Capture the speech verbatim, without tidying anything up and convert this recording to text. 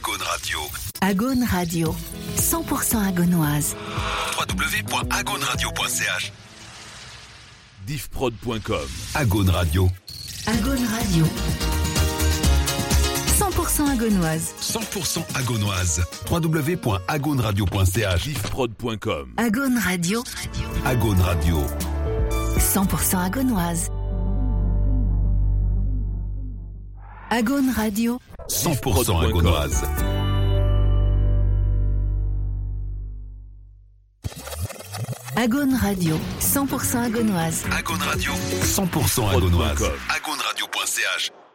Agone Radio. Agone Radio, cent pour cent agonoise. w w w point agone radio point c h diffprod point com. Agone Radio. Agone Radio. cent pour cent agonoise. cent pour cent agonoise. w w w point agone radio point c h diffprod point com. Agone Radio. Agone Radio. cent pour cent agonoise. Agone Radio. cent pour cent agonoise. Agone Radio, cent pour cent agonoise. Agone Radio. cent pour cent agonoise. agone radio point c h